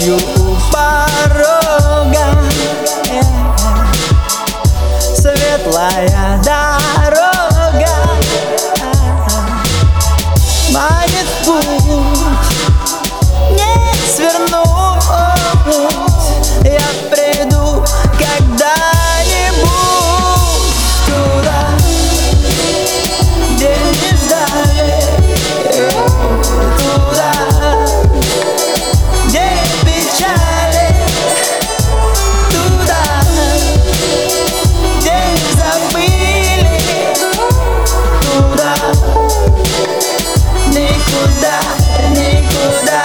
стою у порога, светлая дорога манит путь, не свернуть. Я приду когда-нибудь туда, где не ждали, туда, где печали, туда, где забыли, туда, никуда, никуда.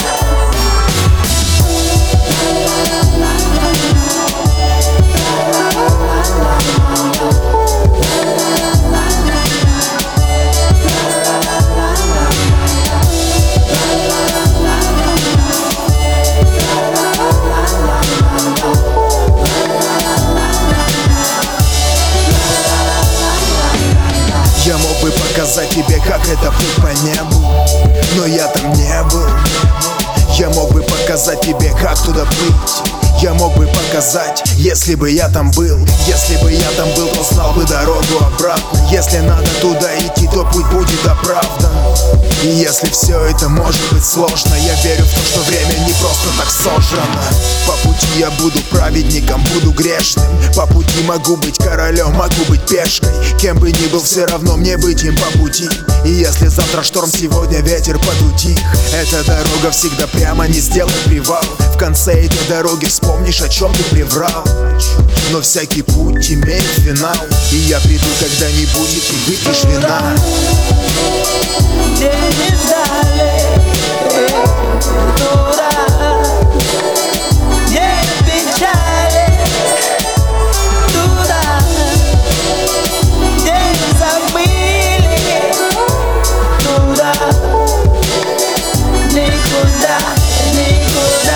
Я мог бы показать тебе, как это путь по небу, но я там не был. Я мог бы показать тебе, как туда плыть. Я мог бы показать, если бы я там был. Если бы я там был, то знал бы дорогу обратно. Если надо туда идти, то путь будет оправдан. И если все это может быть сложно, я верю в то, что время не просто так сожрано. По пути я буду праведником, буду грешным. По пути могу быть королем, могу быть пешкой. Кем бы ни был, все равно мне быть им по пути. И если завтра шторм, сегодня ветер подутих. Эта дорога всегда прямо, не сделай привал. В конце этой дороги вспомнишь, о чем ты приврал. Но всякий путь имеет финал. И я приду когда-нибудь, и ты выпьешь вина. Где не ждали, туда, где печали, туда, где забыли, туда, никуда, никуда.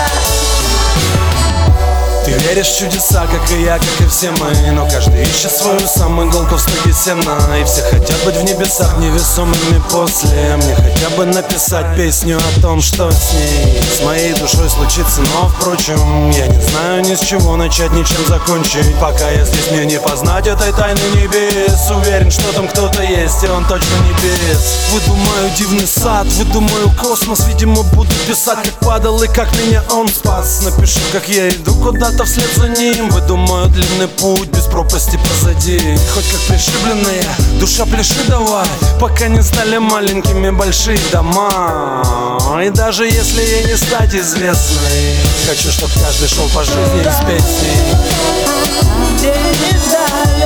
Ты веришь в чудеса, как и я, как и все мы. Но каждый ищет свою самую иголку в стоге сена. И все хотят быть в небесах невесомыми после. Мне хотя бы написать песню о том, что с ней, с моей душой случится. Но, впрочем, я не знаю ни с чего начать, ничем закончить. Пока я здесь, мне не познать этой тайны небес. Уверен, что там кто-то есть, и он точно небес. Выдумаю дивный сад, выдумаю космос. Видимо, буду писать, как падал и как меня он спас. Напишу, как я иду куда-то вслед за ним. Выдумаю длинный путь без пропасти позади. Хоть как пришибленная душа, пляши давай, пока не стали маленькими большие дома. И даже если ей не стать известной, хочу, чтоб каждый шел по жизни из песни. Где не ждали.